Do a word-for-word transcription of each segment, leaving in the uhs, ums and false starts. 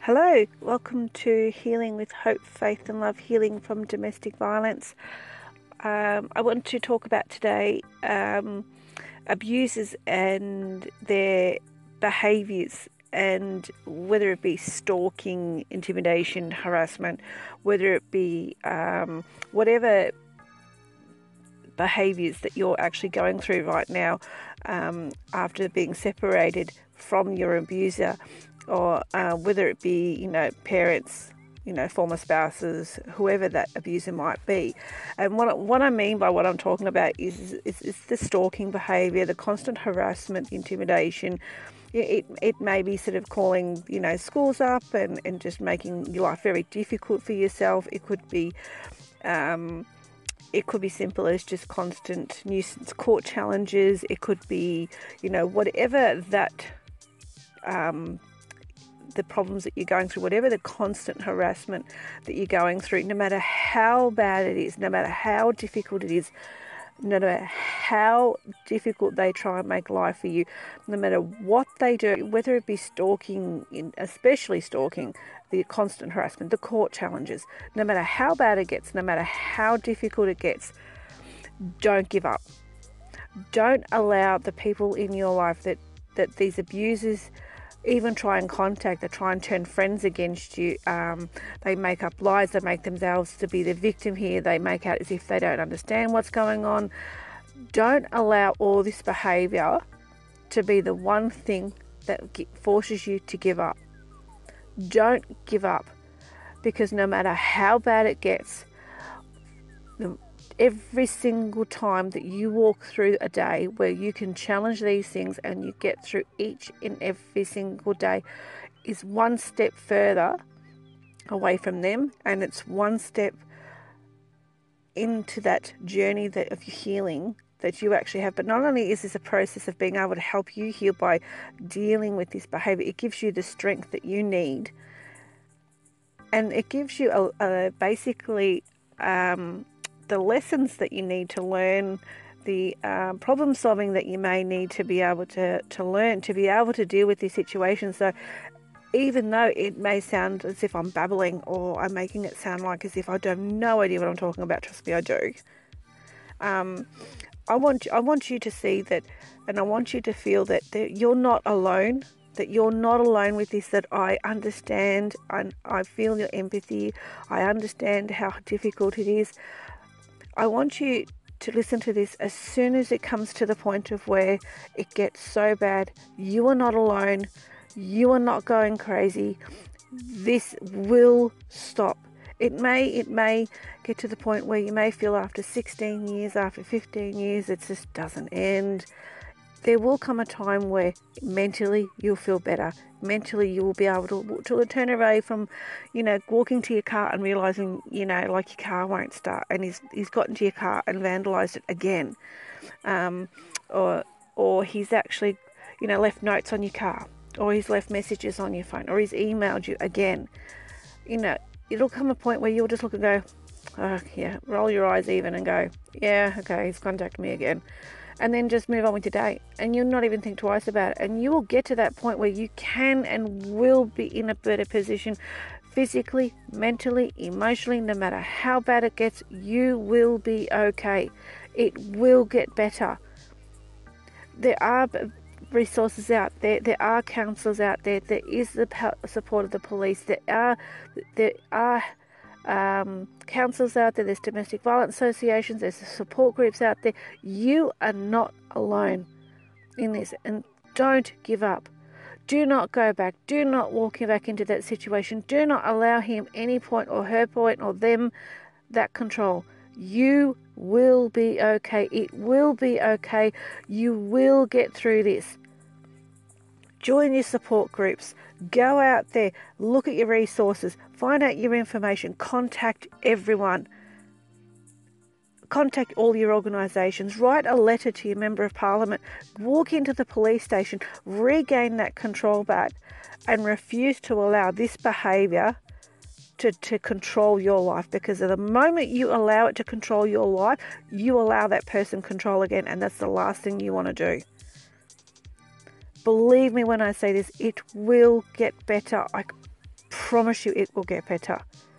Hello, welcome to Healing with Hope, Faith and Love, Healing from Domestic Violence. Um, I want to talk about today um, abusers and their behaviours, and whether it be stalking, intimidation, harassment, whether it be um, whatever behaviours that you're actually going through right now um, after being separated from your abuser, or uh, whether it be, you know, parents, you know, former spouses, whoever that abuser might be. And what what I mean by what I'm talking about is is, is the stalking behaviour, the constant harassment, intimidation. It, it may be sort of calling, you know, schools up and, and just making your life very difficult for yourself. It could be um, it could be simple as just constant nuisance court challenges. It could be, you know, whatever that um, the problems that you're going through, whatever the constant harassment that you're going through, no matter how bad it is, no matter how difficult it is, no matter how difficult they try and make life for you, no matter what they do, whether it be stalking, especially stalking, the constant harassment, the court challenges, no matter how bad it gets, no matter how difficult it gets, don't give up. Don't allow the people in your life that, that these abusers even try and contact, they try and turn friends against you. Um, they make up lies, they make themselves to be the victim here, they make out as if they don't understand what's going on. Don't allow all this behaviour to be the one thing that forces you to give up. Don't give up, because no matter how bad it gets, every single time that you walk through a day where you can challenge these things and you get through each and every single day is one step further away from them, and it's one step into that journey that of healing that you actually have. But not only is this a process of being able to help you heal by dealing with this behavior, it gives you the strength that you need, and it gives you a, a basically um, the lessons that you need to learn, the uh, problem solving that you may need to be able to, to learn, to be able to deal with these situations. So even though it may sound as if I'm babbling or I'm making it sound like as if I have no idea what I'm talking about, trust me, I do. Um, I want, I want you to see that, and I want you to feel that, that you're not alone, that you're not alone with this, that I understand, I, I feel your empathy, I understand how difficult it is. I want you to listen to this as soon as it comes to the point of where it gets so bad. You are not alone. You are not going crazy. This will stop. It may, it may get to the point where you may feel after sixteen years, after fifteen years, it just doesn't end. There will come a time where mentally you'll feel better. Mentally you will be able to, to turn away from, you know, walking to your car and realising, you know, like your car won't start, and he's he's got into your car and vandalised it again. Um, or or he's actually, you know, left notes on your car, or he's left messages on your phone, or he's emailed you again. You know, it'll come a point where you'll just look and go, oh, yeah, roll your eyes even and go, yeah, okay, he's contacted me again. And then just move on with your day, and you'll not even think twice about it. And you will get to that point where you can and will be in a better position physically, mentally, emotionally. No matter how bad it gets, you will be okay. It will get better. There are resources out there. There are counsellors out there. There is the support of the police. There are there are Um, councils out there, there's domestic violence associations, there's support groups out there. You are not alone in this, and don't give up. Do not go back. Do not walk back into that situation. Do not allow him any point or her point or them that control. You will be okay. It will be okay. You will get through this. Join your support groups. Go out there, look at your resources, find out your information, contact everyone. Contact all your organisations, write a letter to your Member of Parliament, walk into the police station, regain that control back, and refuse to allow this behaviour to, to control your life, because at the moment you allow it to control your life, you allow that person control again, and that's the last thing you want to do. Believe me when I say this, it will get better. I promise you it will get better.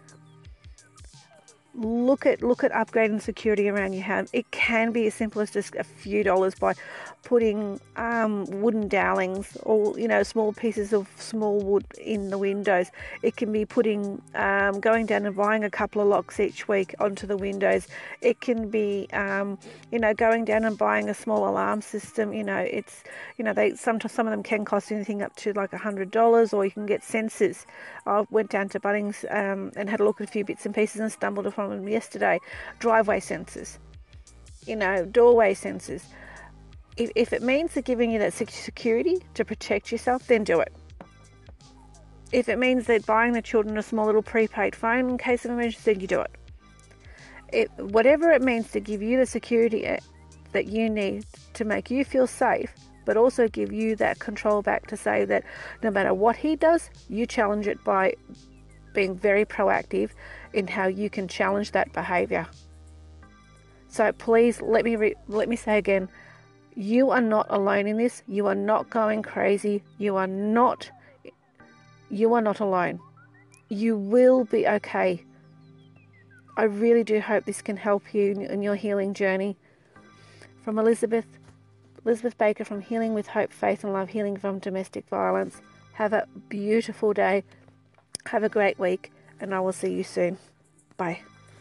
Look at look at upgrading security around your home. It can be as simple as just a few dollars by putting um, wooden dowlings or, you know, small pieces of small wood in the windows. It can be putting um, going down and buying a couple of locks each week onto the windows. It can be um, you know, going down and buying a small alarm system. You know, it's, you know, they sometimes some of them can cost anything up to like a hundred dollars, or you can get sensors. I went down to Bunnings um, and had a look at a few bits and pieces and stumbled upon them yesterday. Driveway sensors, you know, doorway sensors. If, if it means they're giving you that security to protect yourself, then do it. If it means they're buying the children a small little prepaid phone in case of emergency, then you do it. It whatever it means to give you the security that you need to make you feel safe, but also give you that control back to say that no matter what he does, you challenge it by being very proactive in how you can challenge that behavior. So please let me re- let me say again, you are not alone in this. You are not going crazy. You are not you are not alone. You will be okay. I really do hope this can help you in your healing journey. From Elizabeth Elizabeth Baker from Healing with Hope, Faith and Love, Healing from Domestic Violence. Have a beautiful day. Have a great week, and I will see you soon. Bye.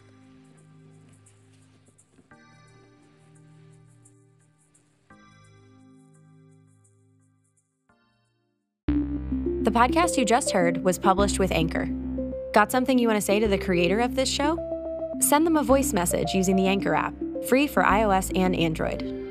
The podcast you just heard was published with Anchor. Got something you want to say to the creator of this show? Send them a voice message using the Anchor app, free for iOS and Android.